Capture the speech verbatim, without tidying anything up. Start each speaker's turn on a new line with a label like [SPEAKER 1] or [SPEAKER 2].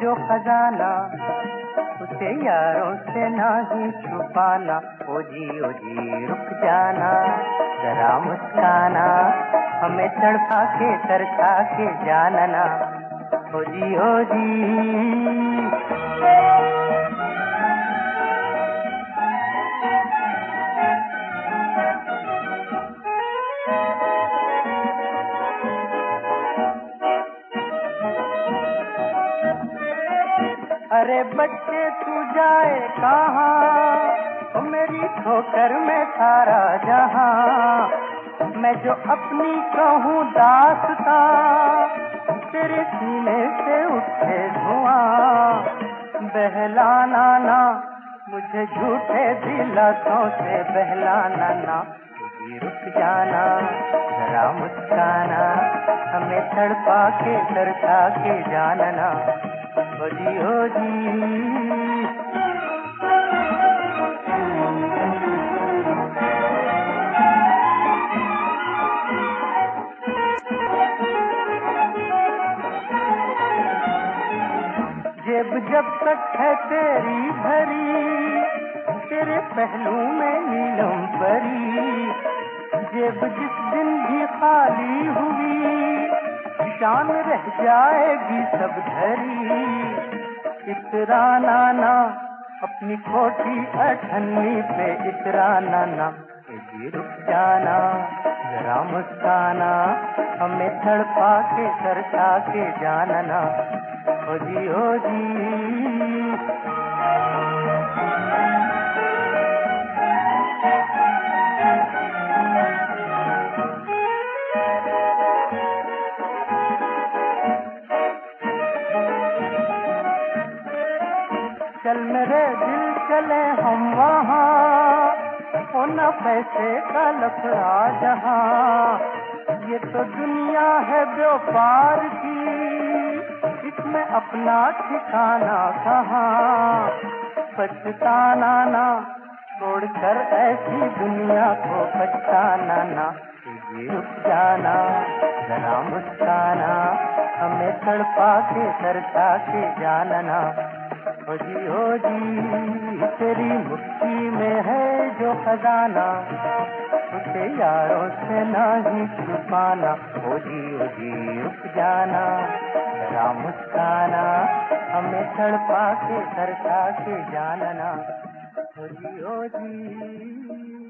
[SPEAKER 1] जो खजाना, उसे यारों से ना ही छुपाना। ओ जी ओ जी रुक जाना, जरा मुस्काना, हमें तड़पा के तरसा के जानना। ओ जी ओ जी। अरे बच्चे तू जाए कहाँ, मेरी ठोकर में सारा जहां। मैं जो अपनी कहूँ दास्तां, तेरे सीने से उठे धुआं। बहलाना ना मुझे झूठे दिलासों से, बहलाना ना। जी रुक जाना, जरा मुस्काना, हमें तड़पा के तरसा के जानना। ओ जी ओ जी। जेब जब तक है तेरी भरी, तेरे पहलू में नीलम परी। जेब जिस दिन भी खाली हुई, शान रह जाएगी सब धरी। इतराना ना अपनी खोटी अठन्नी पे, इतराना ना। जी रुक जाना, जरा मुस्काना, हमें तड़पा के तरसा के जानना। ओ जी ओ जी। चल मेरे दिल चले हम वहाँ, ओ न पैसे का लफड़ा जहाँ। ये तो दुनिया है व्यापार की, इसमें अपना ठिकाना कहाँ। पछताना ना छोड़कर ऐसी दुनिया को, पछताना ना। जी रुक जाना, जरा मुस्काना, हमें तड़पा के तरसा के जानना। ओ जी ओ जी। तेरी मुट्ठी में है जो खजाना, उसे यारों से ना ही छुपाना। ओ जी ओ जी रुक जाना, जरा मुस्काना, हमें तड़पा के तरसा के जानना। ओ जी ओ जी।